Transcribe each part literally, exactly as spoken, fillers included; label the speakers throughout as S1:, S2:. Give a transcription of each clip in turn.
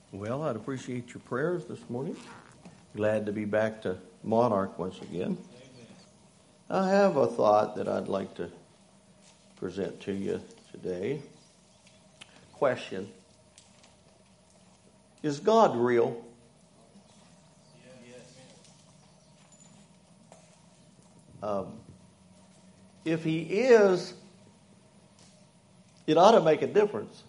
S1: Well, I'd appreciate your prayers this morning. Glad to be back to Monarch once again. I have a thought that I'd like to present to you today. Question: is God real? Um, if He is, it ought to make a difference.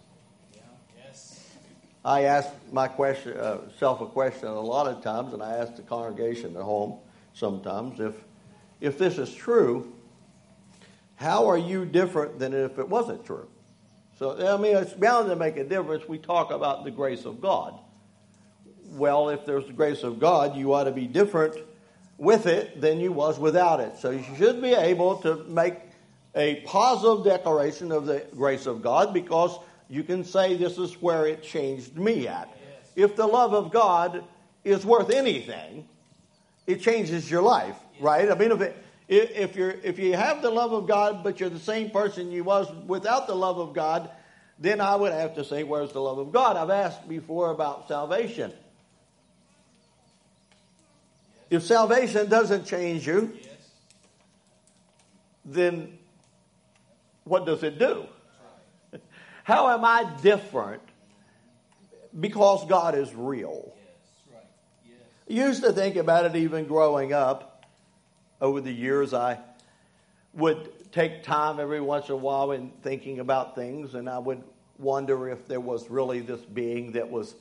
S1: I ask my question, uh, self a question a lot of times, and I ask the congregation at home sometimes, if if this is true, how are you different than if it wasn't true? So, I mean, it's bound to make a difference. We talk about the grace of God. Well, if there's the grace of God, you ought to be different with it than you was without it. So you should be able to make a positive declaration of the grace of God, because you can say, this is where it changed me at. Yes. If the love of God is worth anything, it changes your life, yes. Right? I mean, if, it, if, you're, if you have the love of God, but you're the same person you was without the love of God, then I would have to say, where's the love of God? I've asked before about salvation. Yes. If salvation doesn't change you, yes. then what does it do? How am I different because God is real? Yes, right. Yes. I used to think about it even growing up. Over the years, I would take time every once in a while in thinking about things, and I would wonder if there was really this being that was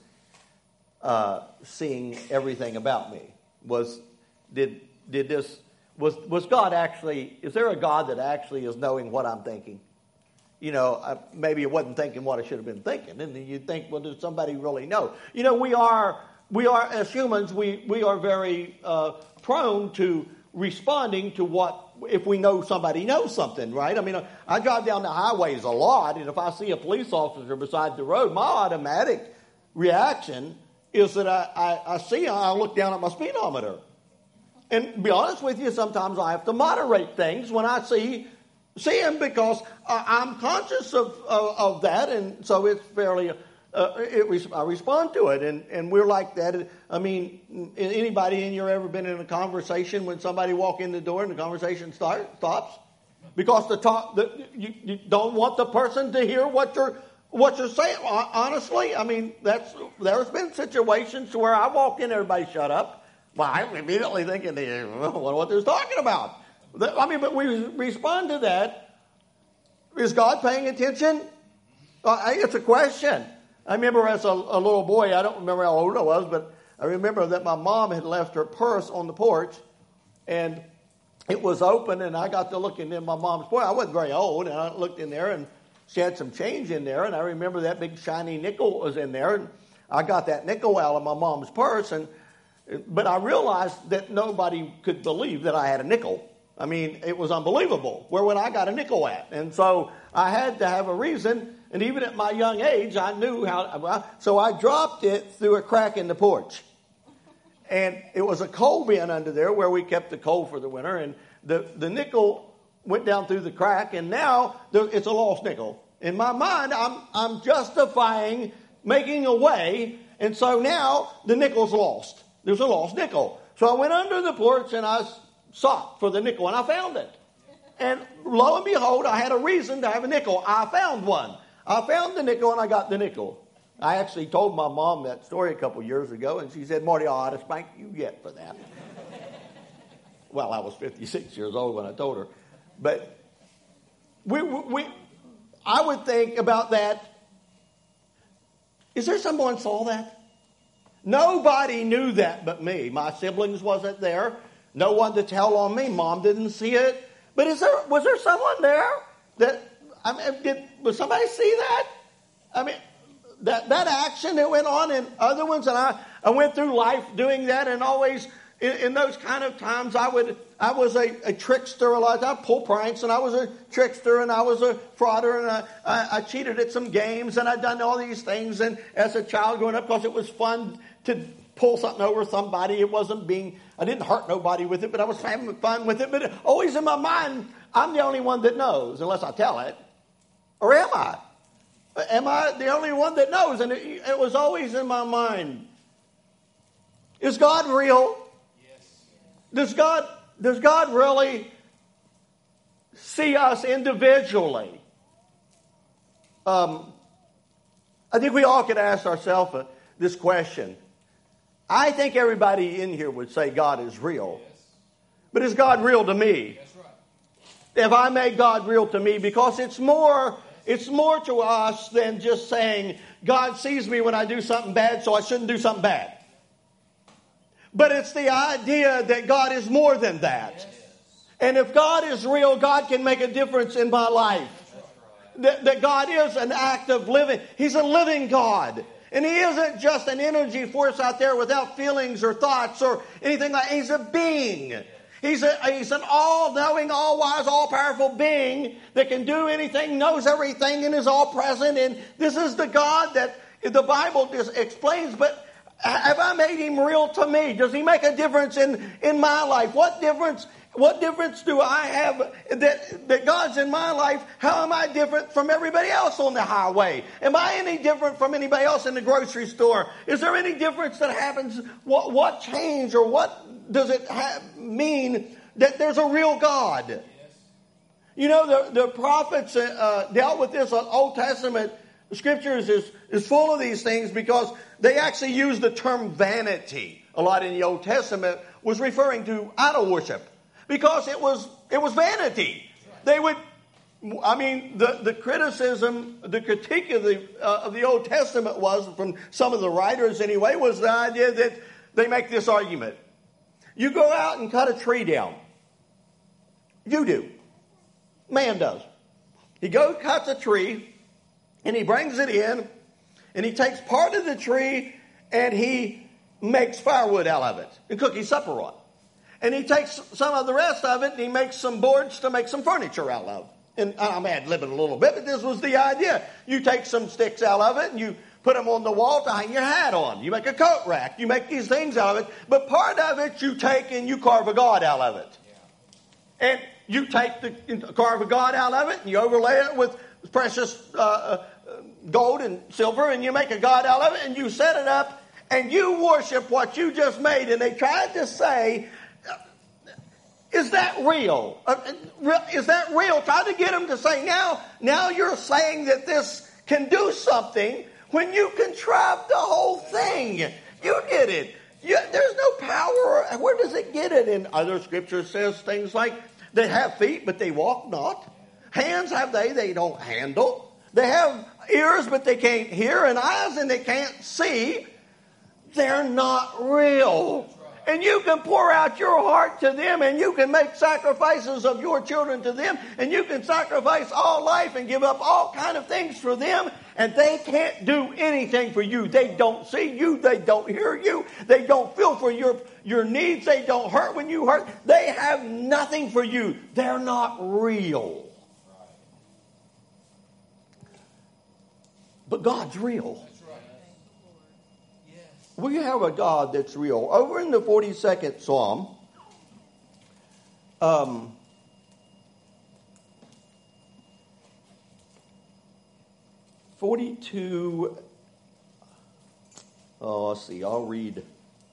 S1: uh, seeing everything about me. Was did did this was was God actually? Is there a God that actually is knowing what I'm thinking? You know, I, maybe I wasn't thinking what I should have been thinking. And then you think, well, does somebody really know? You know, we are, we are as humans, we, we are very uh, prone to responding to what, if we know somebody knows something, right? I mean, I drive down the highways a lot, and if I see a police officer beside the road, my automatic reaction is that I, I, I see him, I look down at my speedometer. And to be honest with you, sometimes I have to moderate things when I see See him, because uh, I'm conscious of, of of that, and so it's fairly. Uh, it, I respond to it, and, and we're like that. I mean, anybody in here ever been in a conversation when somebody walk in the door and the conversation start stops because the talk the, you, you don't want the person to hear what you're what you're saying. Honestly, I mean, that's there's been situations where I walk in, everybody shut up. Well, I'm immediately thinking, I don't know what they're talking about. I mean, but we respond to that. Is God paying attention? Uh, it's a question. I remember as a, a little boy, I don't remember how old I was, but I remember that my mom had left her purse on the porch, and it was open, and I got to looking in my mom's purse. I wasn't very old, and I looked in there, and she had some change in there, and I remember that big shiny nickel was in there, and I got that nickel out of my mom's purse, and but I realized that nobody could believe that I had a nickel. I mean, it was unbelievable. Where would I got a nickel at? And so I had to have a reason. And even at my young age, I knew how. So I dropped it through a crack in the porch. And it was a coal bin under there where we kept the coal for the winter. And the, the nickel went down through the crack. And now it's a lost nickel. In my mind, I'm, I'm justifying making a way. And so now the nickel's lost. There's a lost nickel. So I went under the porch and I sought for the nickel, and I found it. And lo and behold, I had a reason to have a nickel. I found one. I found the nickel, and I got the nickel. I actually told my mom that story a couple years ago, and she said, Marty, I ought to spank you yet for that. Well, I was fifty-six years old when I told her. But we, we, I would think about that. Is there someone saw that? Nobody knew that but me. My siblings wasn't there. No one to tell on me. Mom didn't see it. But is there was there someone there that I mean, did was somebody see that? I mean, that that action that went on in other ones, and I, I went through life doing that, and always in, in those kind of times, I would I was a, a trickster a lot of times. I pulled pranks, and I was a trickster, and I was a frauder, and I, I, I cheated at some games, and I'd done all these things. And as a child growing up, because it was fun to pull something over somebody. It wasn't being, I didn't hurt nobody with it, but I was having fun with it. But always in my mind, I'm the only one that knows, unless I tell it. Or am I? Am I the only one that knows? And it, it was always in my mind. Is God real? Yes. Does God, does God really see us individually? Um, I think we all could ask ourselves uh, this question. I think everybody in here would say God is real. Yes. But is God real to me? That's right. Have I made God real to me? Because it's more, it's more to us than just saying, God sees me when I do something bad, so I shouldn't do something bad. But it's the idea that God is more than that. Yes. And if God is real, God can make a difference in my life. That, that God is an active living. He's a living God. And He isn't just an energy force out there without feelings or thoughts or anything like that. He's a being. He's, a, he's an all-knowing, all-wise, all-powerful being that can do anything, knows everything, and is all-present. And this is the God that the Bible just explains. But have I made Him real to me? Does He make a difference in, in my life? What difference What difference do I have that, that God's in my life? How am I different from everybody else on the highway? Am I any different from anybody else in the grocery store? Is there any difference that happens? What, what change or what does it ha- mean that there's a real God? Yes. You know, the, the prophets uh, dealt with this. Old Testament scriptures is, is full of these things because they actually use the term vanity a lot in the Old Testament, was referring to idol worship. Because it was it was vanity. They would, I mean, the, the criticism, the critique of the uh, of the Old Testament was, from some of the writers anyway, was the idea that they make this argument. You go out and cut a tree down. You do. Man does. He goes, cuts a tree, and he brings it in, and he takes part of the tree, and he makes firewood out of it, and cook his supper on. And he takes some of the rest of it and he makes some boards to make some furniture out of. And I'm ad-libbing a little bit, but this was the idea. You take some sticks out of it and you put them on the wall to hang your hat on. You make a coat rack. You make these things out of it. But part of it you take and you carve a god out of it. Yeah. And you take the carve a god out of it and you overlay it with precious uh, gold and silver and you make a god out of it and you set it up and you worship what you just made. And they tried to say, is that real? Is that real? Try to get them to say, now, now you're saying that this can do something when you contrived the whole thing. You did it. You, there's no power. Where does it get it? In other scriptures says things like, they have feet, but they walk not. Hands have they, they don't handle. They have ears, but they can't hear, and eyes, and they can't see. They're not real. And you can pour out your heart to them and you can make sacrifices of your children to them and you can sacrifice all life and give up all kind of things for them and they can't do anything for you. They don't see you. They don't hear you. They don't feel for your, your needs. They don't hurt when you hurt. They have nothing for you. They're not real. But God's real. We have a God that's real. Over in the forty-second Psalm, um, forty-two, oh, let's see, I'll read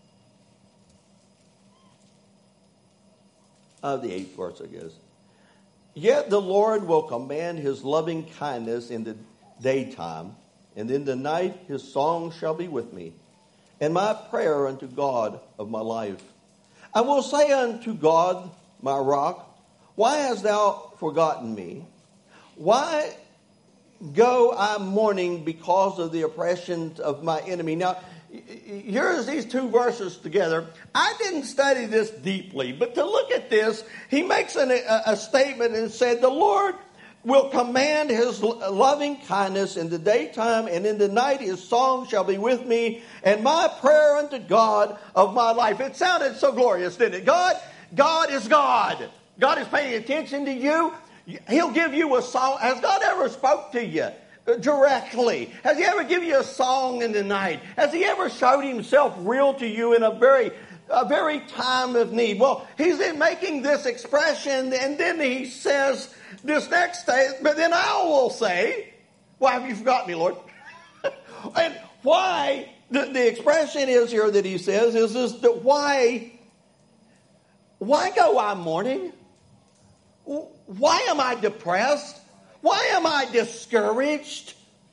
S1: uh, the eighth verse, I guess. Yet the Lord will command His loving kindness in the daytime, and in the night His song shall be with me. And my prayer unto God of my life. I will say unto God, my rock, why hast thou forgotten me? Why go I mourning because of the oppression of my enemy? Now, here's these two verses together. I didn't study this deeply, but to look at this, he makes an, a, a statement and said, the Lord will command His loving kindness in the daytime, and in the night His song shall be with me, and my prayer unto God of my life. It sounded so glorious, didn't it? God, God is God. God is paying attention to you. He'll give you a song. Has God ever spoke to you directly? Has He ever given you a song in the night? Has He ever showed Himself real to you in a very a very time of need? Well, He's in making this expression, and then He says this next day, but then I will say, Why have you forgotten me, Lord? And why, the, the expression is here that he says, is, is that why, why go I mourning? Why am I depressed? Why am I discouraged?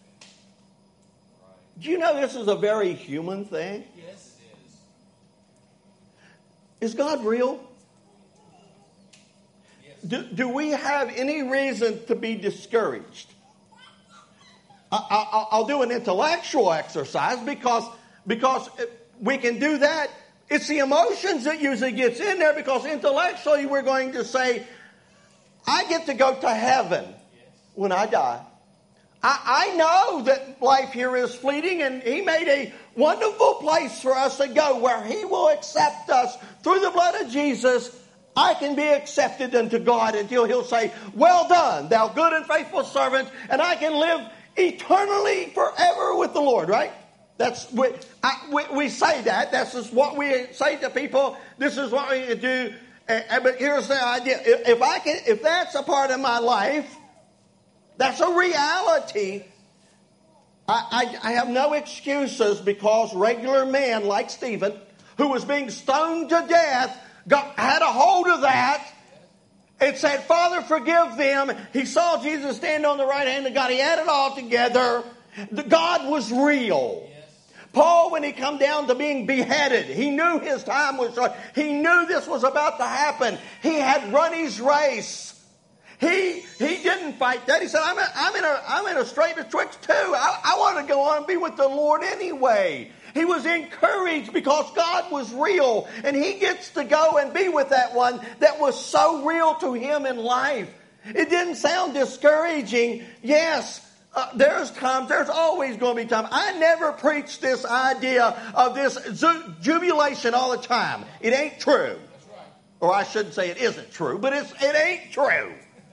S1: Do you know this is a very human thing?
S2: Yes, it
S1: is. Is God real? Yes. Do, do we have any reason to be discouraged? I, I, I'll do an intellectual exercise because, because we can do that. It's the emotions that usually gets in there, because intellectually we're going to say, I get to go to heaven when I die. I, I know that life here is fleeting, and he made a wonderful place for us to go where he will accept us through the blood of Jesus. I can be accepted unto God until he'll say, well done, thou good and faithful servant, and I can live eternally forever with the Lord, right? That's we, I, we, we say that. That's just what we say to people. This is what we do. Uh, but here's the idea: if, if I can, if that's a part of my life, that's a reality. I, I, I have no excuses, because regular man like Stephen, who was being stoned to death, got had a hold of that. It said, Father, forgive them. He saw Jesus stand on the right hand of God. He had it all together. The God was real. Yes. Paul, when he come down to being beheaded, he knew his time was short. He knew this was about to happen. He had run his race. He he didn't fight that. He said, I'm, a, I'm, in, a, I'm in a strait betwixt two. I, I want to go on and be with the Lord anyway. He was encouraged because God was real, and he gets to go and be with that one that was so real to him in life. It didn't sound discouraging. Yes, uh, there's times, there's always going to be times. I never preach this idea of this zu- jubilation all the time. It ain't true. That's right. Or I shouldn't say it isn't true, but it's, it ain't true.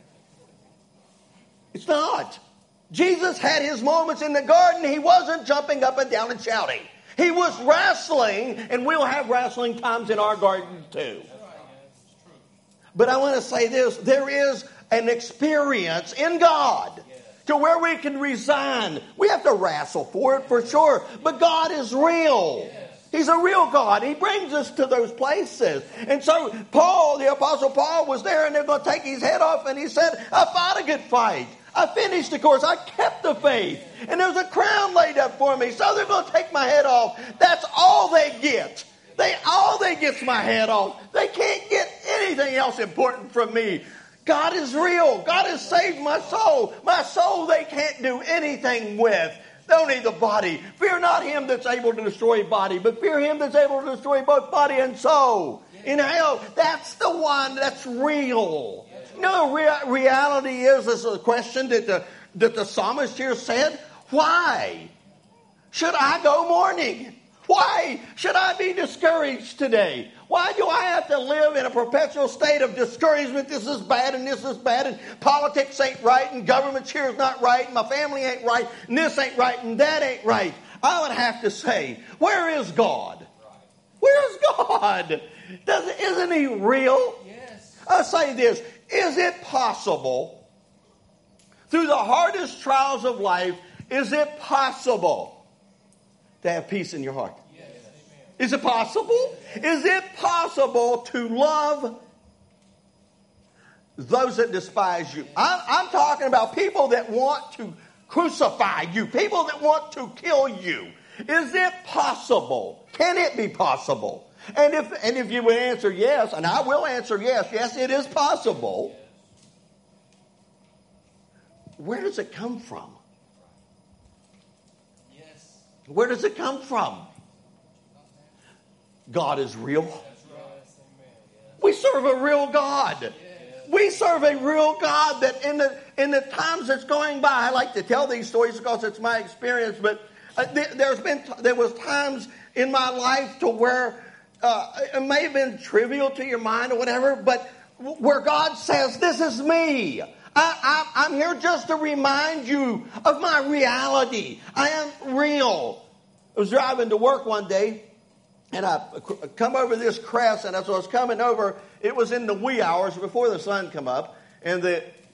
S1: It's not. Jesus had his moments in the garden. He wasn't jumping up and down and shouting. He was wrestling, and we'll have wrestling times in our garden too. But I want to say this. There is an experience in God to where we can resign. We have to wrestle for it, for sure. But God is real. He's a real God. He brings us to those places. And so Paul, the Apostle Paul, was there, and they're going to take his head off, and he said, I fought a good fight. I finished the course. I kept the faith. And there's a crown laid up for me. So they're going to take my head off. That's all they get. They all they get's my head off. They can't get anything else important from me. God is real. God has saved my soul. My soul they can't do anything with. Only the body. Fear not him that's able to destroy body, but fear him that's able to destroy both body and soul. In hell, that's the one that's real. You know, the rea- reality is, this is a question that the, that the psalmist here said, why should I go mourning? Why should I be discouraged today? Why do I have to live in a perpetual state of discouragement? This is bad and this is bad, and politics ain't right, and government here is not right, and my family ain't right, and this ain't right, and that ain't right. I would have to say, where is God? Where is God? Does, isn't he real? Yes. I say this. Is it possible, through the hardest trials of life, is it possible to have peace in your heart? Yes. Is it possible? Is it possible to love those that despise you? I'm, I'm talking about people that want to crucify you, people that want to kill you. Is it possible? Can it be possible? And if and if you would answer yes, and I will answer yes, yes, it is possible. Where does it come from? Yes. Where does it come from? God is real. We serve a real God. We serve a real God that in the in the times that's going by, I like to tell these stories because it's my experience, but uh, there, there's been there was times in my life to where uh, it may have been trivial to your mind or whatever, but where God says, "This is me. I, I, I'm here just to remind you of my reality. I am real." I was driving to work one day, and I come over this crest, and as I was coming over, it was in the wee hours before the sun come up, and the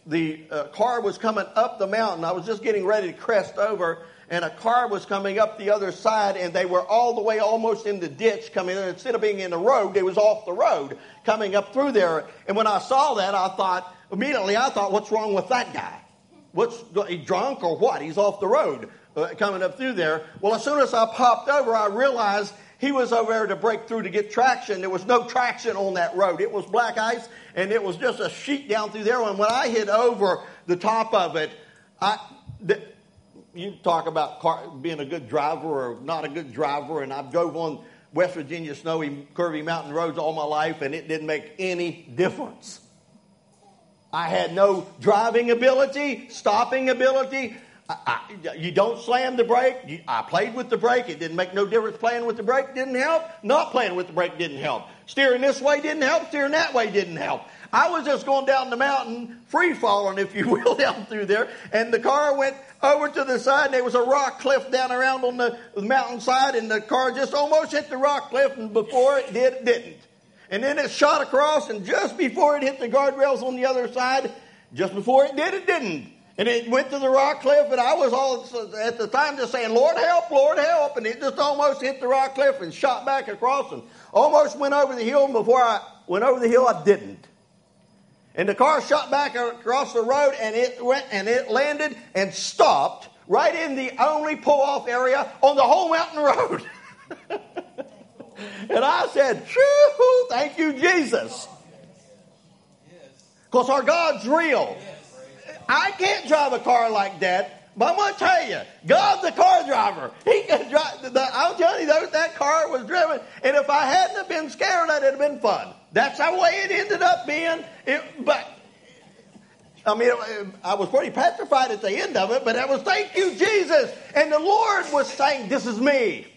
S1: the uh, car was coming up the mountain. I was just getting ready to crest over, and a car was coming up the other side, and they were all the way almost in the ditch coming in. Instead of being in the road, it was off the road coming up through there. And when I saw that, I thought, immediately I thought, what's wrong with that guy? What's he drunk or what? He's off the road uh, coming up through there. Well, as soon as I popped over, I realized he was over there to break through to get traction. There was no traction on that road. It was black ice, and it was just a sheet down through there. And when I hit over the top of it, I, the, you talk about car, being a good driver or not a good driver, and I've drove on West Virginia snowy, curvy mountain roads all my life, and it didn't make any difference. I had no driving ability, stopping ability. I, I, you don't slam the brake. You, I played with the brake. It didn't make no difference. Playing with the brake didn't help. Not playing with the brake didn't help. Steering this way didn't help. Steering that way didn't help. I was just going down the mountain, free falling, if you will, down through there. And the car went over to the side. And there was a rock cliff down around on the, the mountainside. And the car just almost hit the rock cliff. And before it did, it didn't. And then it shot across. And just before it hit the guardrails on the other side, just before it did, it didn't. And it went to the rock cliff, and I was all at the time just saying, Lord help, Lord help. And it just almost hit the rock cliff and shot back across and almost went over the hill. And before I went over the hill, I didn't. And the car shot back across the road, and it went and it landed and stopped right in the only pull-off area on the whole mountain road. And I said, "Phew, thank you, Jesus." Because our God's real. I can't drive a car like that, but I'm going to tell you, God's the car driver. He can drive. The, I'm telling you, that, that car was driven, and if I hadn't have been scared, that'd have been fun. That's the way it ended up being. It, but I mean, it, I was pretty petrified at the end of it, but that was thank you, Jesus. And the Lord was saying, "This is me."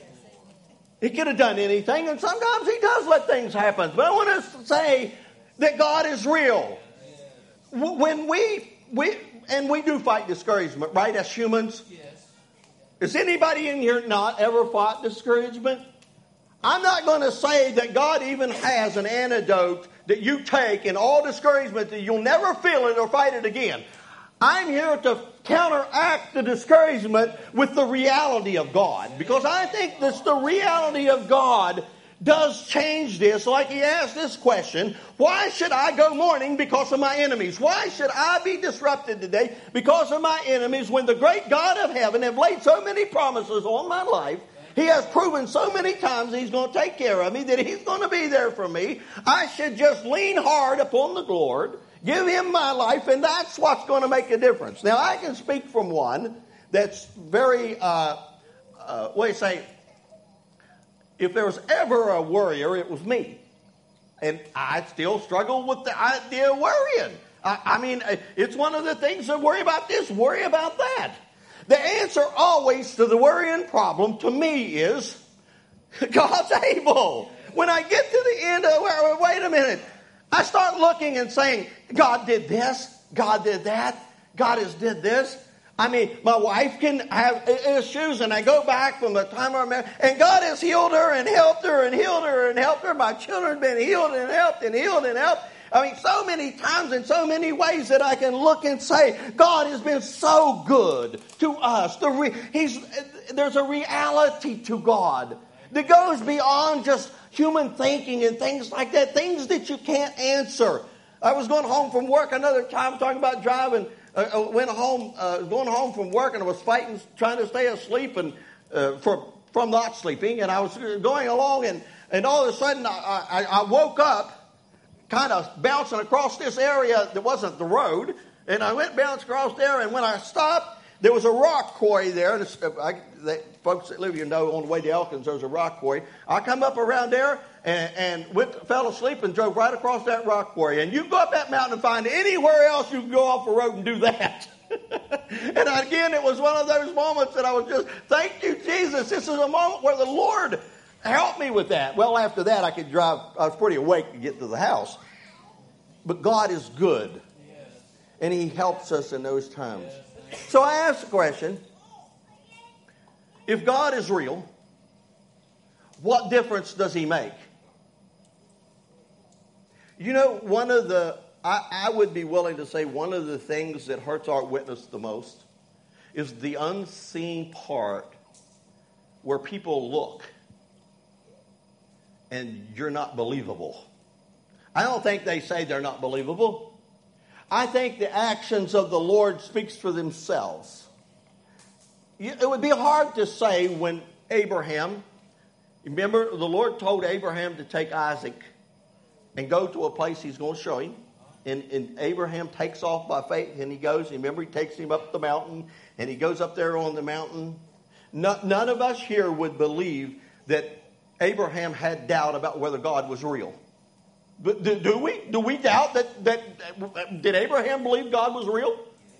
S1: He could have done anything, and sometimes He does let things happen. But I want to say that God is real. When we We and we do fight discouragement, right, as humans? Yes. Has anybody in here not ever fought discouragement? I'm not going to say that God even has an antidote that you take in all discouragement that you'll never feel it or fight it again. I'm here to counteract the discouragement with the reality of God. Because I think that the reality of God does change this. Like he asked this question, why should I go mourning because of my enemies? Why should I be disrupted today because of my enemies when the great God of heaven has laid so many promises on my life? He has proven so many times He's going to take care of me, that He's going to be there for me. I should just lean hard upon the Lord, give Him my life, and that's what's going to make a difference. Now, I can speak from one that's very, uh, uh, what do you say, if there was ever a worrier, it was me. And I still struggle with the idea of worrying. I, I mean, it's one of the things that worry about this, worry about that. The answer always to the worrying problem to me is God's able. When I get to the end of, wait, wait a minute, I start looking and saying, God did this, God did that, God has did this. I mean, my wife can have issues, and I go back from the time I met, and God has healed her and helped her and healed her and helped her. My children have been healed and helped and healed and helped. I mean, so many times in so many ways that I can look and say, God has been so good to us. The re- he's, there's a reality to God that goes beyond just human thinking and things like that, things that you can't answer. I was going home from work another time talking about driving. I uh, went home, uh, going home from work, and I was fighting, trying to stay asleep and uh, for, from not sleeping. And I was going along, and, and all of a sudden I, I, I woke up, kind of bouncing across this area that wasn't the road. And I went bouncing across there, and when I stopped, there was a rock quarry there. And I, the folks that live here know on the way to Elkins, there's a rock quarry. I come up around there and, and went, fell asleep and drove right across that rock quarry. And you go up that mountain and find anywhere else you can go off the road and do that. And again, it was one of those moments that I was just, thank you, Jesus. This is a moment where the Lord helped me with that. Well, after that, I could drive. I was pretty awake to get to the house. But God is good. And He helps us in those times. So I asked the question, if God is real, what difference does He make? You know, one of the I, I would be willing to say one of the things that hurts our witness the most is the unseen part where people look and you're not believable. I don't think they say they're not believable. I think the actions of the Lord speaks for themselves. It would be hard to say when Abraham, remember the Lord told Abraham to take Isaac and go to a place he's going to show him. And, and Abraham takes off by faith and he goes. Remember, he takes him up the mountain and he goes up there on the mountain. No, none of us here would believe that Abraham had doubt about whether God was real. But do, do we? Do we doubt that, that, did Abraham believe God was real?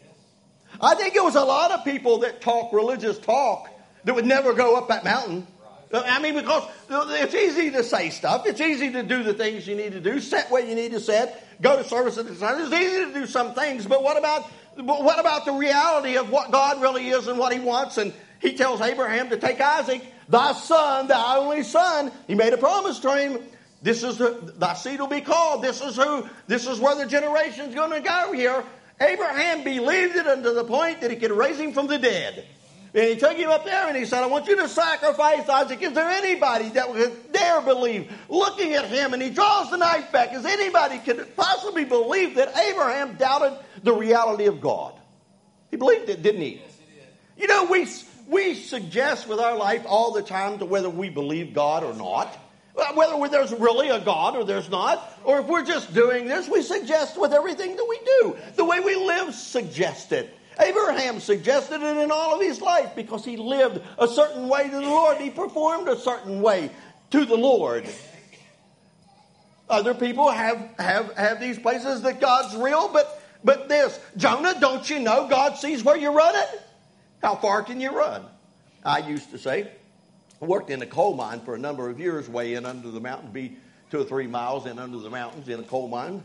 S1: I think it was a lot of people that talk religious talk that would never go up that mountain. I mean, because it's easy to say stuff. It's easy to do the things you need to do. Set where you need to set. Go to service at the time. It's easy to do some things. But what about, but what about the reality of what God really is and what he wants? And he tells Abraham to take Isaac, thy son, thy only son. He made a promise to him. This is who, thy seed will be called. This is who, this is where the generation's going to go here. Abraham believed it unto the point that he could raise him from the dead. And he took him up there and he said, I want you to sacrifice Isaac. Is there anybody that would dare believe? Looking at him, and he draws the knife back. Is anybody could possibly believe that Abraham doubted the reality of God? He believed it, didn't he? Yes, he did. You know, we, we suggest with our life all the time to whether we believe God or not. Whether there's really a God or there's not, or if we're just doing this, we suggest with everything that we do. The way we live suggests it. Abraham suggested it in all of his life because he lived a certain way to the Lord. He performed a certain way to the Lord. Other people have, have, have these places that God's real, but, but this, Jonah, don't you know God sees where you're running? How far can you run? I used to say, I worked in a coal mine for a number of years, way in under the mountain, be two or three miles in under the mountains in a coal mine.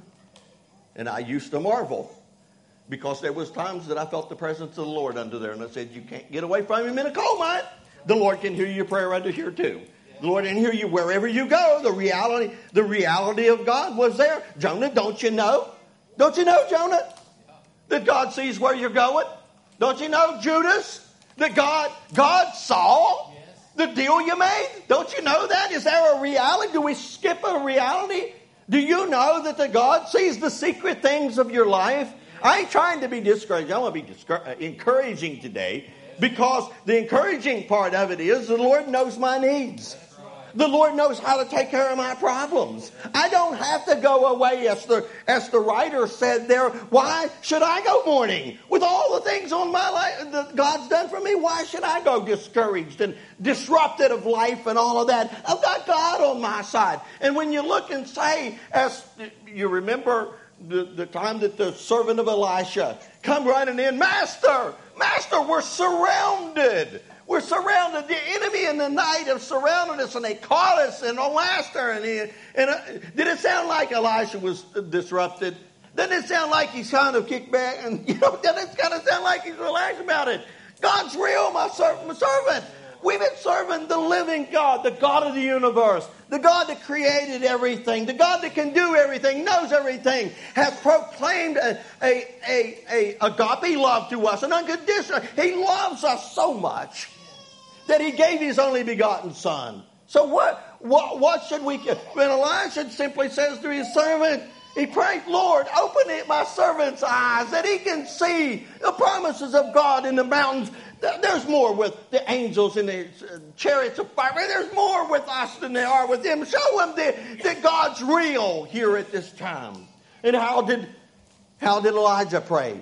S1: And I used to marvel because there was times that I felt the presence of the Lord under there. And I said, you can't get away from him in a coal mine. The Lord can hear your prayer under here too. The Lord can hear you wherever you go. The reality, the reality of God was there. Jonah, don't you know? Don't you know, Jonah, that God sees where you're going? Don't you know, Judas, that God, God saw the deal you made? Don't you know that? Is there a reality? Do we skip a reality? Do you know that the God sees the secret things of your life? I ain't trying to be discouraging. I want to be discour- encouraging today, because the encouraging part of it is the Lord knows my needs. The Lord knows how to take care of my problems. I don't have to go away, as the, as the writer said there. Why should I go mourning? With all the things on my life that God's done for me, why should I go discouraged and disrupted of life and all of that? I've got God on my side. And when you look and say, as you remember the, the time that the servant of Elisha come running in, Master, Master, we're surrounded. We're surrounded. The enemy in the night have surrounded us, and they caught us, and oh, Master. And, he, and uh, did it sound like Elisha was disrupted? Doesn't it sound like he's kind of kicked back? And, you know, doesn't it kind of sound like he's relaxed about it? God's real, my, ser- my servant. We've been serving the living God, the God of the universe, the God that created everything, the God that can do everything, knows everything, has proclaimed a, a, a, a agape love to us, an unconditional. He loves us so much that he gave his only begotten Son. So what, what, what should we... When Elisha simply says to his servant, he prayed, Lord, open my servant's eyes that he can see the promises of God in the mountains. There's more with the angels and the chariots of fire. There's more with us than there are with them. Show them that, that God's real here at this time. And how did, how did Elijah pray?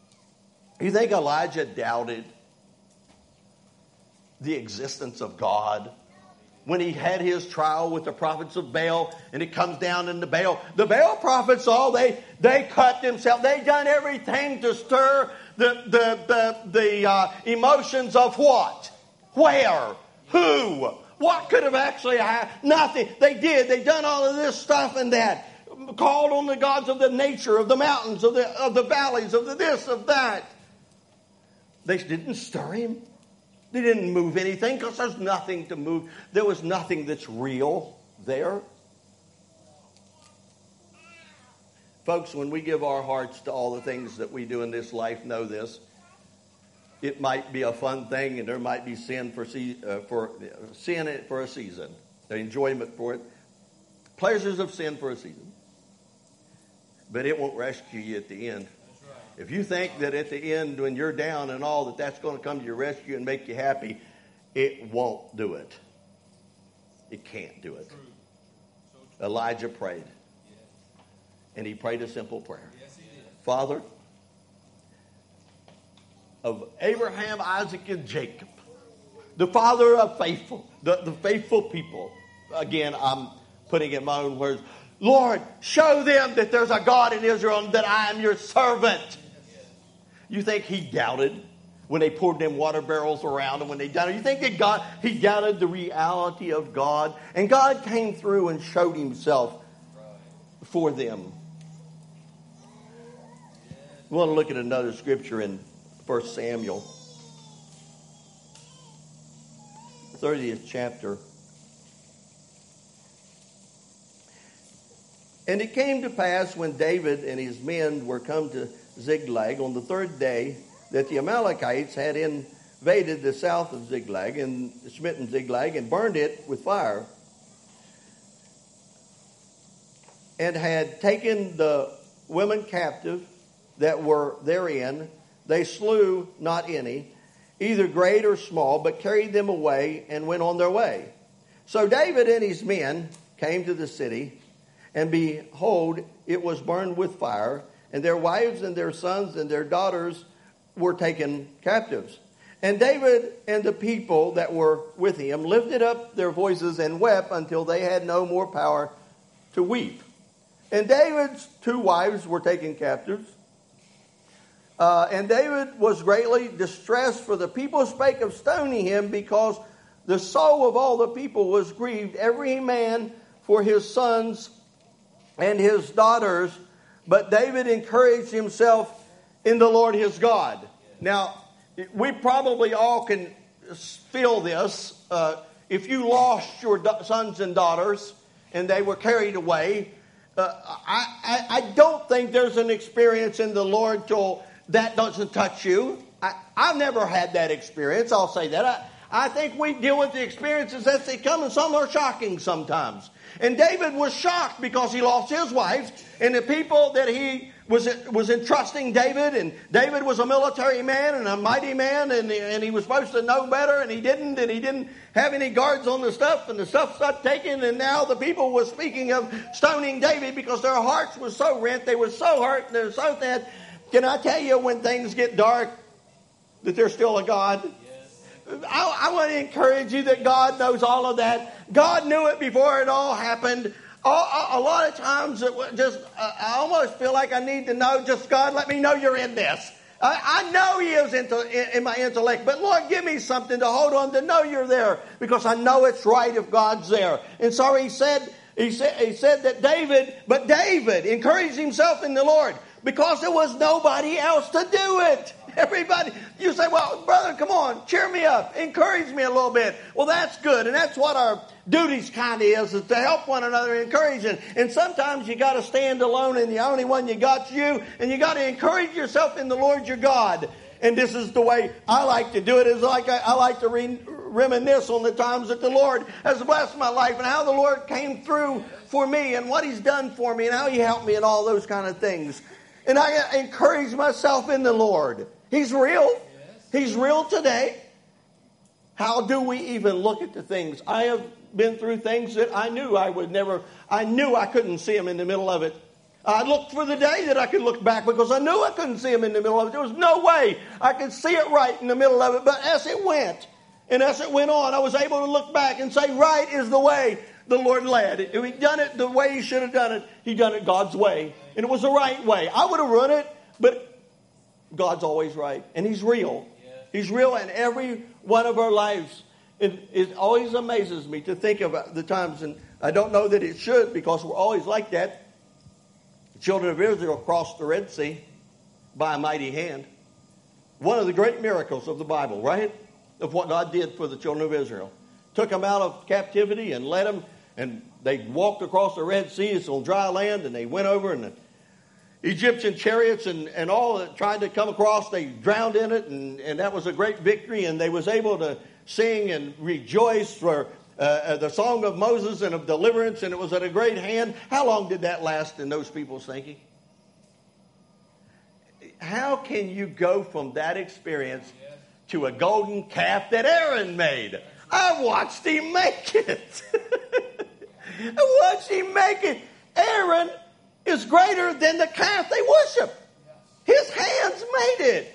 S1: You think Elijah doubted the existence of God? When he had his trial with the prophets of Baal, and it comes down into Baal. The Baal prophets, all they they cut themselves. They done everything to stir the the the, the uh, emotions of what, where, who, what could have actually happened? Nothing. They did. They done all of this stuff and that. Called on the gods of the nature, of the mountains, of the of the valleys, of the this, of that. They didn't stir him. They didn't move anything because there's nothing to move. There was nothing that's real there. Folks, when we give our hearts to all the things that we do in this life, know this. It might be a fun thing, and there might be sin for uh, for sin for a season, the enjoyment for it, pleasures of sin for a season. But it won't rescue you at the end. If you think that at the end, when you're down and all, that that's going to come to your rescue and make you happy, it won't do it. It can't do it. Elijah prayed. And he prayed a simple prayer. Father, of Abraham, Isaac, and Jacob, the father of faithful, the, the faithful people. Again, I'm putting it in my own words. Lord, show them that there's a God in Israel and that I am your servant. You think he doubted when they poured them water barrels around and when they doubted? You think that God, he doubted the reality of God? And God came through and showed himself for them. We want to look at another scripture in First Samuel, thirtieth chapter. And it came to pass when David and his men were come to Ziklag on the third day that the Amalekites had invaded the south of Ziklag and smitten Ziklag and burned it with fire, and had taken the women captive that were therein. They slew not any, either great or small, but carried them away and went on their way. So David and his men came to the city, and behold, it was burned with fire, and their wives and their sons and their daughters were taken captives. And David and the people that were with him lifted up their voices and wept until they had no more power to weep. And David's two wives were taken captives. Uh, and David was greatly distressed, for the people spake of stoning him, because the soul of all the people was grieved, every man for his sons and his daughters. But David encouraged himself in the Lord his God. Now, we probably all can feel this. Uh, if you lost your sons and daughters and they were carried away, uh, I, I, I don't think there's an experience in the Lord till that doesn't touch you. I, I've never had that experience. I'll say that. I, I think we deal with the experiences as they come, and some are shocking sometimes. And David was shocked because he lost his wives and the people that he was was entrusting David. And David was a military man and a mighty man, and, and he was supposed to know better, and he didn't. And he didn't have any guards on the stuff, and the stuff got taken. And now the people were speaking of stoning David because their hearts were so rent. They were so hurt and they were so sad. Can I tell you, when things get dark, that there's still a God? Yes. I, I want to encourage you that God knows all of that. God knew it before it all happened. A, a, a lot of times, it just uh, I almost feel like I need to know, just God, let me know you're in this. I, I know He is into, in, in my intellect, but Lord, give me something to hold on to know you're there, because I know it's right if God's there. And so He said, He said, He said that David, but David encouraged himself in the Lord, because there was nobody else to do it. Everybody, you say, well, brother, come on, cheer me up, encourage me a little bit. Well, that's good, and that's what our duties kind of is, is to help one another, encourage. And, and sometimes you got to stand alone, and the only one you got's you, and you got to encourage yourself in the Lord your God. And this is the way I like to do it. Is like I, I like to re, reminisce on the times that the Lord has blessed my life, and how the Lord came through for me, and what He's done for me, and how He helped me, and all those kind of things. And I encourage myself in the Lord. He's real. He's real today. How do we even look at the things? I have been through things that I knew I would never, I knew I couldn't see Him in the middle of it. I looked for the day that I could look back, because I knew I couldn't see Him in the middle of it. There was no way I could see it right in the middle of it. But as it went, and as it went on, I was able to look back and say, right is the way the Lord led. If He'd done it the way He should have done it, He'd done it God's way. And it was the right way. I would have run it, but God's always right. And He's real. He's real in every one of our lives. It, it always amazes me to think about the times, and I don't know that it should, because we're always like that. The children of Israel crossed the Red Sea by a mighty hand. One of the great miracles of the Bible, right? Of what God did for the children of Israel. Took them out of captivity and led them, and they walked across the Red Sea. It's on dry land, and they went over, and Egyptian chariots and, and all that tried to come across, they drowned in it, and, and that was a great victory, and they was able to sing and rejoice for uh, the song of Moses and of deliverance, and it was at a great hand. How long did that last in those people's thinking? How can you go from that experience to a golden calf that Aaron made? I watched him make it. I watched him make it. Aaron is greater than the calf they worship. His hands made it.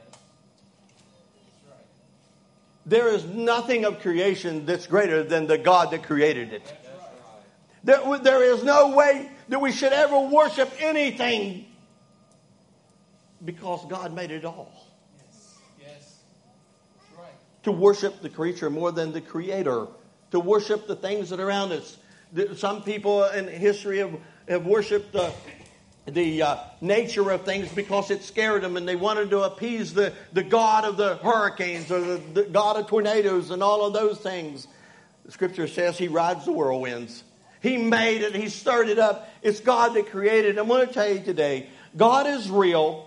S1: There is nothing of creation that's greater than the God that created it. There, there is no way that we should ever worship anything because God made it all.
S2: Yes. Yes. That's right.
S1: To worship the creature more than the creator. To worship the things that are around us. Some people in history have, have worshipped the, the uh, nature of things because it scared them, and they wanted to appease the, the God of the hurricanes or the, the God of tornadoes and all of those things. The scripture says he rides the whirlwinds. He made it. He stirred it up. It's God that created it. I'm going to tell you today, God is real.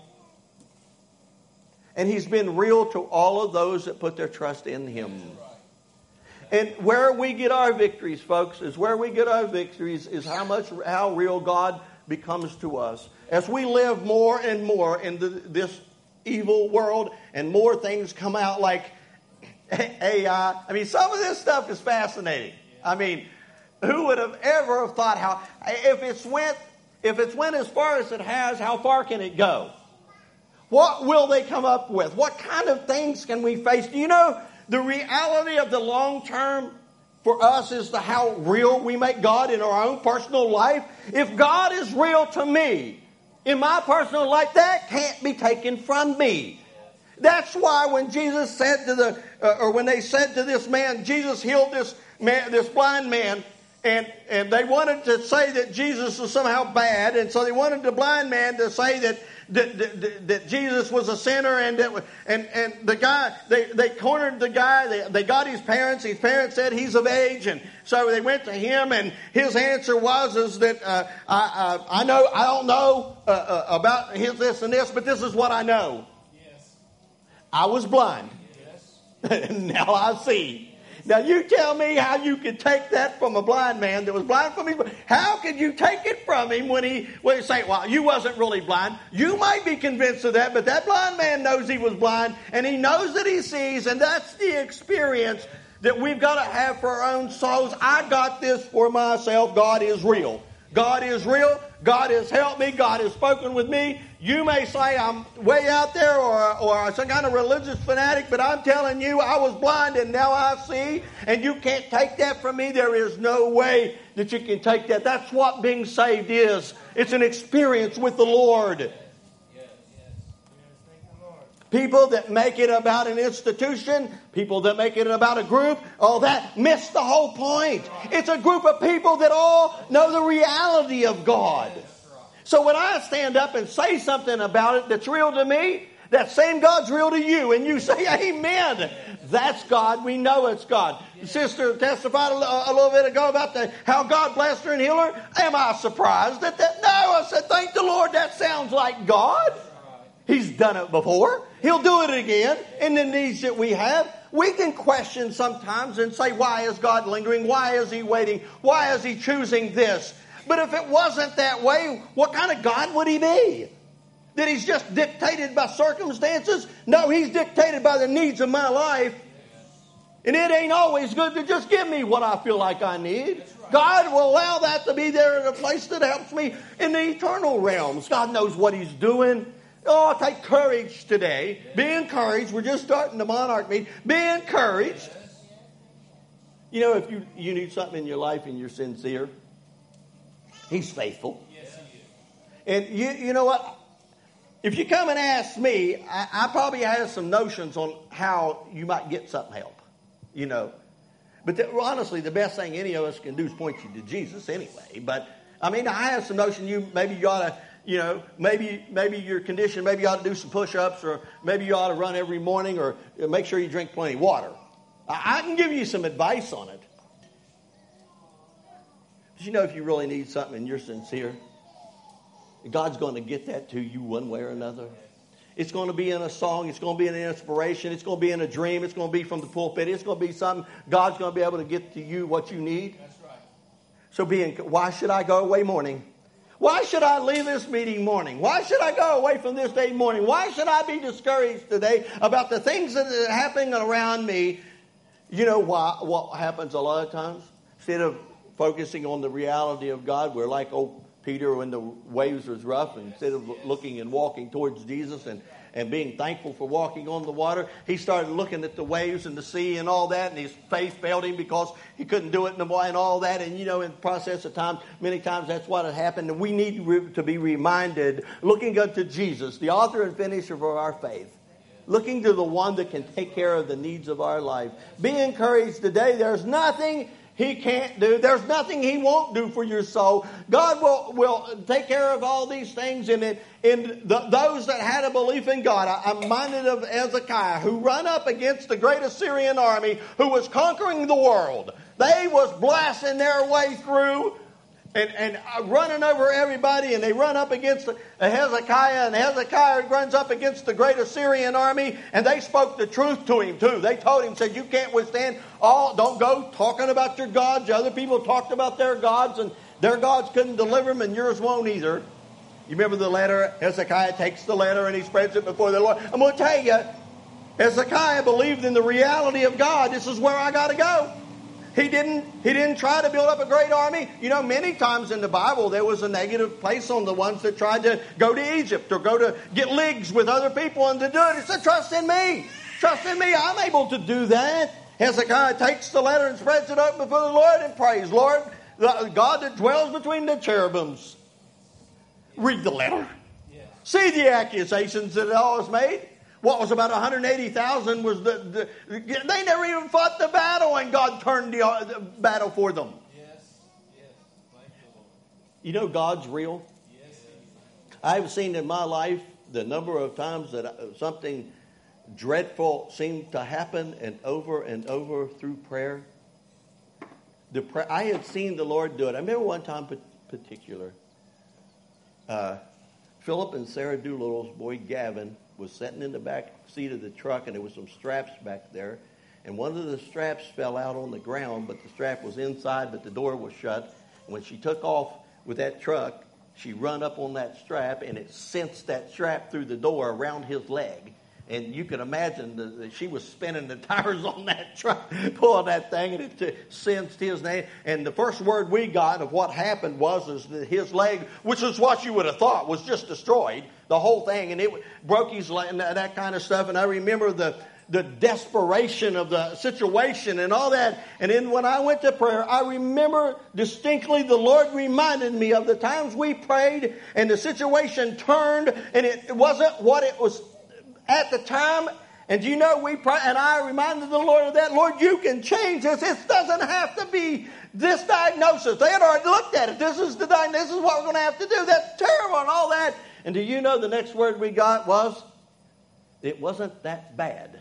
S1: And he's been real to all of those that put their trust in him. And where we get our victories, folks, is where we get our victories is how much, how real God becomes to us. As we live more and more in the, this evil world and more things come out like A I. I mean, some of this stuff is fascinating. I mean, who would have ever have thought how, if it's went, if it's went as far as it has, how far can it go? What will they come up with? What kind of things can we face? Do you know the reality of the long term for us is the how real we make God in our own personal life? If God is real to me in my personal life, that can't be taken from me. That's why when Jesus said to the, uh, or when they said to this man, Jesus healed this man, this blind man, and and they wanted to say that Jesus was somehow bad, and so they wanted the blind man to say that. That, that, that Jesus was a sinner, and that, and and the guy they, they cornered the guy. They, they got his parents. His parents said he's of age, and so they went to him. And his answer was is that uh, I, I I know I don't know uh, uh, about his this and this, but this is what I know.
S2: Yes.
S1: I was blind,
S2: Yes.
S1: and now I see. Now you tell me how you could take that from a blind man that was blind from him. How could you take it from him when he when he say, well, you wasn't really blind? You might be convinced of that, but that blind man knows he was blind, and he knows that he sees, and that's the experience that we've got to have for our own souls. I got this for myself. God is real. God is real. God has helped me. God has spoken with me. You may say I'm way out there or, or some kind of religious fanatic, but I'm telling you, I was blind and now I see, and you can't take that from me. There is no way that you can take that. That's what being saved is. It's an experience with the Lord. People that make it about an institution, people that make it about a group, all that miss the whole point. It's a group of people that all know the reality of God. So when I stand up and say something about it that's real to me, that same God's real to you, and you say amen. That's God. We know it's God. The sister testified a little bit ago about the, how God blessed her and healed her. Am I surprised at that? No, I said, thank the Lord. That sounds like God. He's done it before. He'll do it again in the needs that we have. We can question sometimes and say, why is God lingering? Why is he waiting? Why is he choosing this? But if it wasn't that way, what kind of God would he be? That he's just dictated by circumstances? No, he's dictated by the needs of my life. And it ain't always good to just give me what I feel like I need. God will allow that to be there in a place that helps me in the eternal realms. God knows what he's doing. Oh, take courage today. Be encouraged. We're just starting the Monarch meeting. Be encouraged. You know, if you, you need something in your life and you're sincere, he's faithful. And you you know what? If you come and ask me, I, I probably have some notions on how you might get some help. You know. But the, well, honestly, the best thing any of us can do is point you to Jesus anyway. But, I mean, I have some notion you maybe you ought to... You know, maybe maybe your condition, maybe you ought to do some push-ups, or maybe you ought to run every morning, or make sure you drink plenty of water. I, I can give you some advice on it. But you know, if you really need something and you're sincere, God's going to get that to you one way or another. It's going to be in a song. It's going to be in an inspiration. It's going to be in a dream. It's going to be from the pulpit. It's going to be something. God's going to be able to get to you what you need.
S2: That's right.
S1: So being, why should I go away mourning? Why should I leave this meeting mourning? Why should I go away from this day mourning? Why should I be discouraged today about the things that are happening around me? You know why? What happens a lot of times? Instead of focusing on the reality of God, we're like old Peter when the waves was rough, and instead of looking and walking towards Jesus and, and being thankful for walking on the water, he started looking at the waves and the sea and all that, and his faith failed him because he couldn't do it and all that. And, you know, in the process of time, many times that's what had happened. And we need to be reminded, looking unto Jesus, the author and finisher of our faith, looking to the one that can take care of the needs of our life. Be encouraged today. There's nothing He can't do. There's nothing He won't do for your soul. God will, will take care of all these things. And in, in the, those that had a belief in God, I, I'm reminded of Hezekiah, who ran up against the great Assyrian army who was conquering the world. They was blasting their way through and, and running over everybody, and they run up against Hezekiah, and Hezekiah runs up against the great Assyrian army, and they spoke the truth to him too. They told him, said, you can't withstand all, don't go talking about your gods. Other people talked about their gods, and their gods couldn't deliver them, and yours won't either. You remember the letter? Hezekiah takes the letter and he spreads it before the Lord. I'm going to tell you, Hezekiah believed in the reality of God. This is where I got to go. He didn't, he didn't try to build up a great army. You know, many times in the Bible, there was a negative place on the ones that tried to go to Egypt or go to get leagues with other people and to do it. He said, trust in me. Trust in me. I'm able to do that. Hezekiah takes the letter and spreads it up before the Lord and prays, Lord, the God that dwells between the cherubims. Read the letter.
S2: Yeah.
S1: See the accusations that it all was made. What was about one hundred eighty thousand was the, the... They never even fought the battle, and God turned the, uh, the battle for them.
S2: Yes. Yes. Thank you, Lord.
S1: You know God's real.
S2: Yes.
S1: I've seen in my life the number of times that something dreadful seemed to happen, and over and over through prayer. The pra- I have seen the Lord do it. I remember one time in particular, uh, Philip and Sarah Doolittle's boy Gavin was sitting in the back seat of the truck, and there was some straps back there. And one of the straps fell out on the ground, but the strap was inside, but the door was shut. And when she took off with that truck, she run up on that strap, and it sensed that strap through the door around his leg. And you can imagine that she was spinning the tires on that truck, pulling that thing, and it t- sensed his name. And the first word we got of what happened was is that his leg, which is what you would have thought, was just destroyed, the whole thing, and it broke his leg and that kind of stuff. And I remember the the desperation of the situation and all that. And then when I went to prayer, I remember distinctly the Lord reminded me of the times we prayed and the situation turned, and it wasn't what it was at the time. And you know, we pray, and I reminded the Lord of that. Lord, you can change this. It doesn't have to be this diagnosis. They had already looked at it. This is the diagnosis. This is what we're going to have to do. That's terrible and all that. And do you know the next word we got was, it wasn't that bad.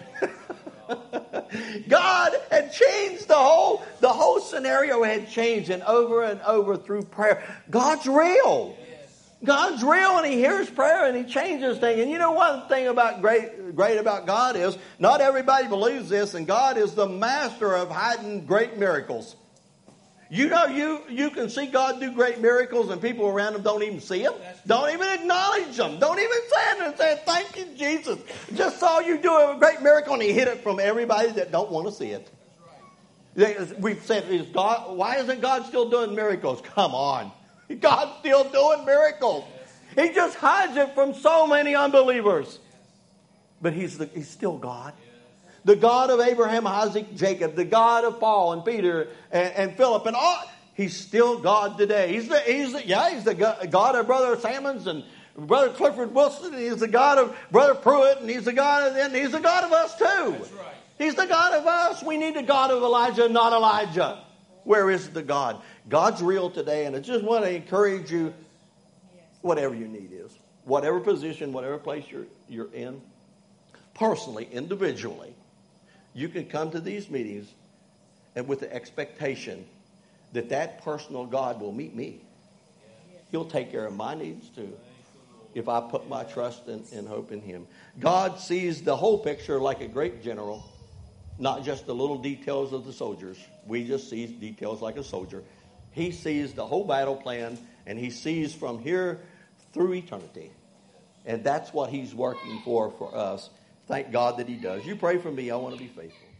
S1: God had changed the whole, the whole scenario had changed, and over and over through prayer. God's real. God's real, and He hears prayer, and He changes things. And you know, one thing about great, great about God is not everybody believes this, and God is the master of hiding great miracles. You know, you, you can see God do great miracles, and people around Him don't even see them, don't even acknowledge them, don't even stand there and say, thank you, Jesus. Just saw you do a great miracle, and He hid it from everybody that don't want to see it. We've said, is God, why isn't God still doing miracles? Come on. God's still doing miracles. He just hides it from so many unbelievers. But He's the, He's still God. The God of Abraham, Isaac, Jacob, the God of Paul and Peter and, and Philip and all. He's still God today. He's the, he's the, yeah, He's the God of Brother Salmons and Brother Clifford Wilson. He's the God of Brother Pruitt, and He's the God of, and He's the God of us too.
S2: That's right.
S1: He's the God of us. We need the God of Elijah, not Elijah. Where is the God? God's real today, and I just want to encourage you, whatever your need is, whatever position, whatever place you're, you're in, personally, individually, you can come to these meetings and with the expectation that that personal God will meet me. He'll take care of my needs too if I put my trust and, and hope in Him. God sees the whole picture like a great general, not just the little details of the soldiers. We just see details like a soldier. He sees the whole battle plan, and He sees from here through eternity. And that's what He's working for for us. Thank God that He does. You pray for me. I want to be faithful.